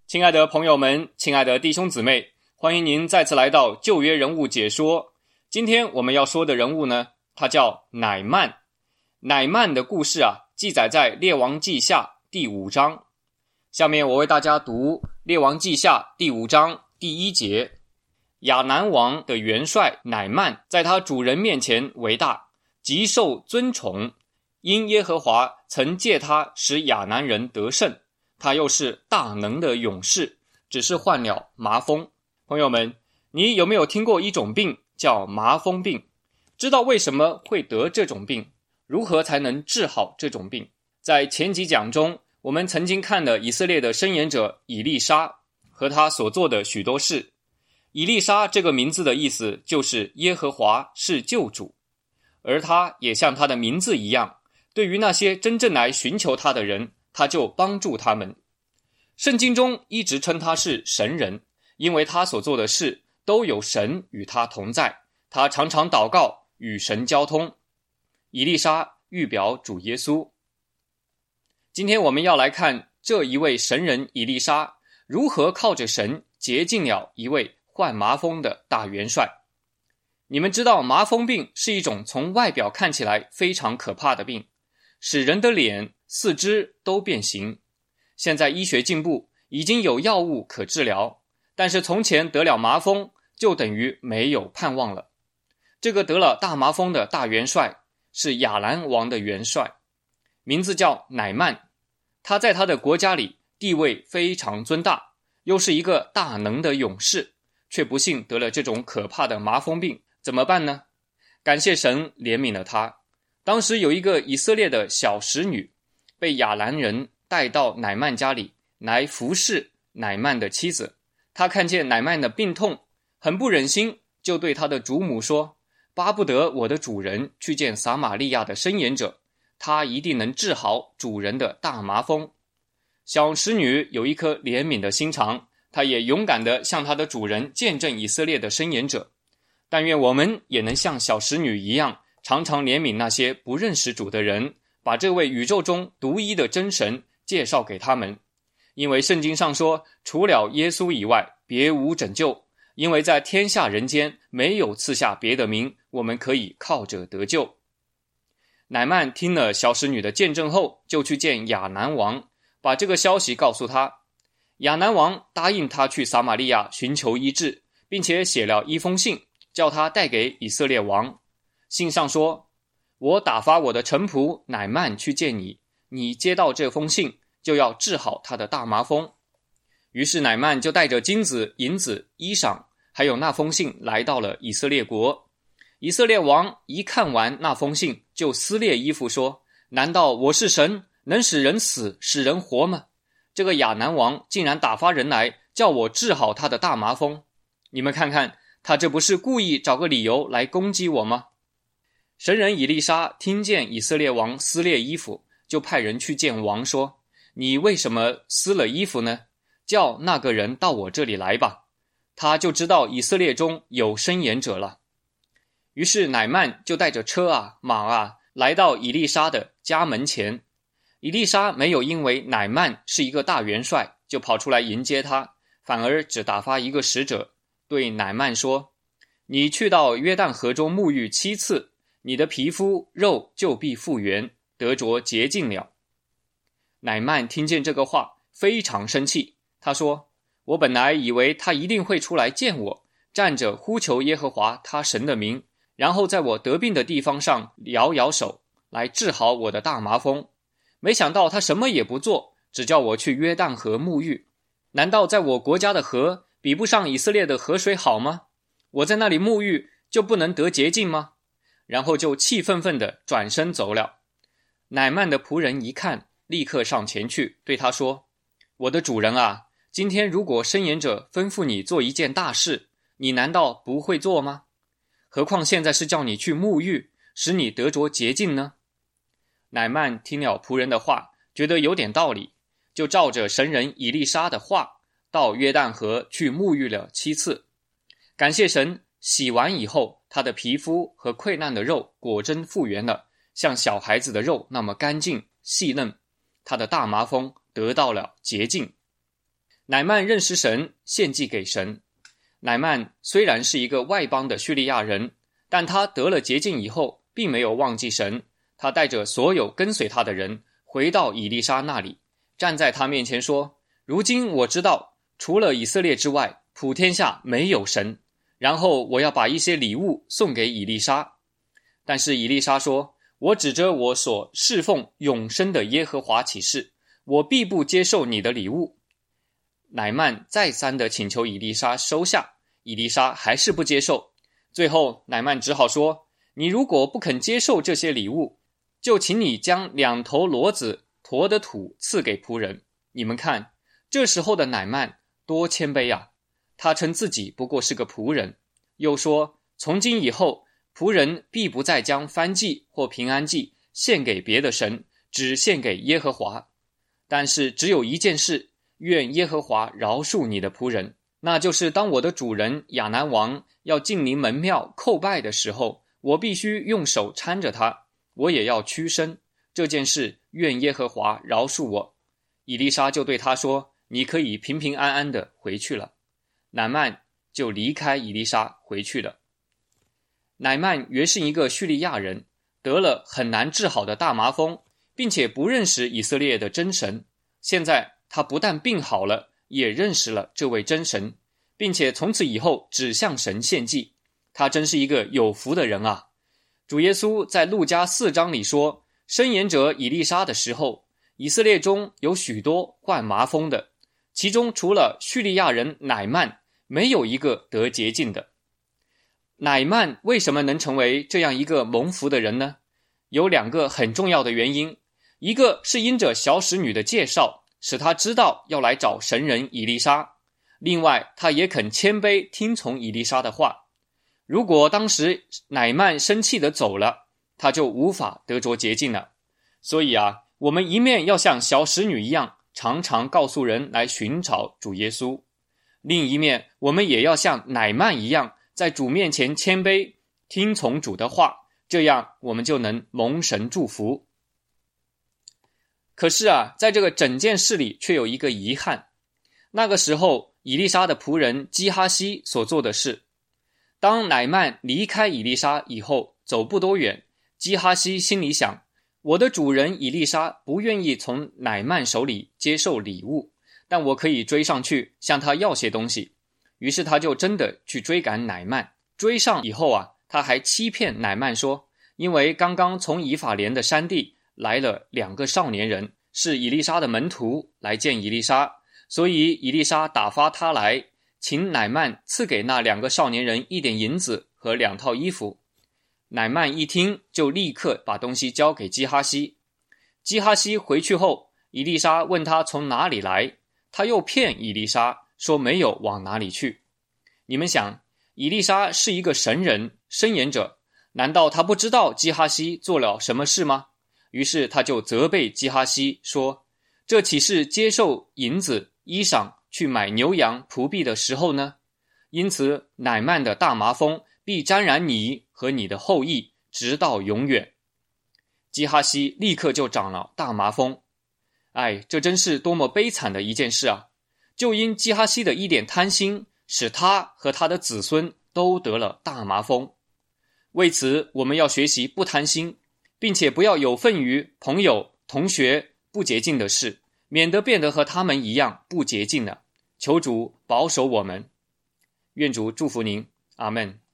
亲爱的朋友们，亲爱的弟兄姊妹，欢迎您再次来到旧约人物解说。今天我们要说的人物呢，他叫乃縵。乃縵的故事记载在列王记下第5章。下面我为大家读列王记下第5章第1节。亚南王的元帅乃縵在他主人面前为大，极受尊崇，因耶和华曾借他使亚南人得胜，他又是大能的勇士，只是患了麻风。朋友们，你有没有听过一种病叫麻风病？知道为什么会得这种病？如何才能治好这种病？在前几讲中，我们曾经看了以色列的申言者以利沙和他所做的许多事。以利沙这个名字的意思就是耶和华是救主，而他也像他的名字一样，对于那些真正来寻求他的人，他就帮助他们。圣经中一直称他是神人，因为他所做的事都有神与他同在，他常常祷告与神交通。以利沙预表主耶稣。今天我们要来看这一位神人以利沙如何靠着神洁净了一位患麻风的大元帅。你们知道麻风病是一种从外表看起来非常可怕的病，使人的脸、四肢都变形。现在医学进步，已经有药物可治疗，但是从前得了麻风就等于没有盼望了。这个得了大麻风的大元帅是亚兰王的元帅，名字叫乃縵。他在他的国家里地位非常尊大，又是一个大能的勇士，却不幸得了这种可怕的麻风病，怎么办呢？感谢神怜悯了他。当时有一个以色列的小使女被亚兰人带到乃縵家里来服侍乃縵的妻子。他看见乃縵的病痛，很不忍心，就对他的主母说，巴不得我的主人去见撒玛利亚的申言者，他一定能治好主人的大麻风。小使女有一颗怜悯的心肠，她也勇敢地向她的主人见证以色列的申言者。但愿我们也能像小使女一样，常常怜悯那些不认识主的人，把这位宇宙中独一的真神介绍给他们。因为圣经上说，除了耶稣以外，别无拯救。因为在天下人间没有赐下别的名，我们可以靠着得救。乃縵听了小使女的见证后，就去见亚南王，把这个消息告诉他。亚南王答应他去撒玛利亚寻求医治，并且写了一封信，叫他带给以色列王。信上说，我打发我的臣仆乃縵去见你，你接到这封信，就要治好他的大麻风。于是乃縵就带着金子、银子、衣裳，还有那封信来到了以色列国。以色列王一看完那封信，就撕裂衣服说，难道我是神，能使人死，使人活吗？这个亚南王竟然打发人来，叫我治好他的大麻风。你们看看，他这不是故意找个理由来攻击我吗？神人以利沙听见以色列王撕裂衣服，就派人去见王说，你为什么撕了衣服呢？叫那个人到我这里来吧，他就知道以色列中有申言者了。于是乃縵就带着车马来到以利沙的家门前。以利沙没有因为乃縵是一个大元帅就跑出来迎接他，反而只打发一个使者对乃縵说，你去到约旦河中沐浴7次，你的皮肤肉就必复原，得着洁净了。乃縵听见这个话非常生气，他说，我本来以为他一定会出来见我，站着呼求耶和华他神的名，然后在我得病的地方上摇摇手，来治好我的大麻风。没想到他什么也不做，只叫我去约旦河沐浴。难道在我国家的河比不上以色列的河水好吗？我在那里沐浴就不能得洁净吗？然后就气愤愤地转身走了。乃縵的仆人一看，立刻上前去对他说，我的主人今天如果申言者吩咐你做一件大事，你难道不会做吗？何况现在是叫你去沐浴，使你得着洁净呢？乃縵听了仆人的话，觉得有点道理，就照着神人以利沙的话，到约旦河去沐浴了7次。感谢神，洗完以后，他的皮肤和溃烂的肉果真复原了，像小孩子的肉那么干净细嫩，他的大麻风得到了洁净。 乃曼认识神，献祭给神。乃曼虽然是一个外邦的叙利亚人，但他得了洁净以后，并没有忘记神。他带着所有跟随他的人回到以利沙那里，站在他面前说：如今我知道，除了以色列之外，普天下没有神。然后我要把一些礼物送给以利沙。但是以利沙说：我指着我所侍奉永生的耶和华起誓，我必不接受你的礼物。乃曼再三地请求以利沙收下，以利沙还是不接受。最后乃曼只好说：你如果不肯接受这些礼物，就请你将2头骡子驮的土赐给仆人。你们看，这时候的乃曼多谦卑啊！他称自己不过是个仆人，又说：从今以后，仆人必不再将燔祭或平安祭献给别的神，只献给耶和华。但是只有一件事，愿耶和华饶恕你的仆人，那就是当我的主人亚南王要进临门庙叩拜的时候，我必须用手搀着他，我也要屈身。这件事愿耶和华饶恕我。以利沙就对他说：你可以平平安安地回去了。乃曼就离开以利沙回去了。乃曼原是一个叙利亚人，得了很难治好的大麻风，并且不认识以色列的真神。现在他不但病好了，也认识了这位真神，并且从此以后只向神献祭。他真是一个有福的人啊！主耶稣在路加4章里说，申言者以利沙的时候，以色列中有许多患麻风的，其中除了叙利亚人乃曼，没有一个得洁净的。乃曼为什么能成为这样一个蒙福的人呢？有2个很重要的原因。一个是因着小使女的介绍，使他知道要来找神人以利沙。另外，他也肯谦卑听从以利沙的话。如果当时乃曼生气地走了，他就无法得着洁净了。所以我们一面要像小使女一样，常常告诉人来寻找主耶稣，另一面我们也要像乃曼一样，在主面前谦卑，听从主的话，这样我们就能蒙神祝福。可是在这个整件事里却有一个遗憾。那个时候以利沙的仆人基哈西所做的事，当乃曼离开以利沙以后，走不多远，基哈西心里想，我的主人以利沙不愿意从乃曼手里接受礼物，但我可以追上去向他要些东西。于是他就真的去追赶乃曼。追上以后他还欺骗乃曼说，因为刚刚从以法莲的山地来了2个少年人，是以利沙的门徒，来见以利沙，所以以利沙打发他来，请乃曼赐给那2个少年人1点银子和2套衣服。乃曼一听，就立刻把东西交给基哈西。基哈西回去后，以利沙问他从哪里来，他又骗以利沙说没有往哪里去。你们想，以利沙是一个神人，申言者，难道他不知道基哈西做了什么事吗？于是他就责备基哈西说，这岂是接受银子衣裳去买牛羊仆婢的时候呢？因此乃曼的大麻风必沾染你和你的后裔，直到永远。基哈西立刻就长了大麻风。这真是多么悲惨的一件事啊！就因基哈西的一点贪心，使他和他的子孙都得了大麻风。为此，我们要学习不贪心，并且不要有份于朋友、同学不洁净的事，免得变得和他们一样不洁净了。求主保守我们。愿主祝福您。阿们。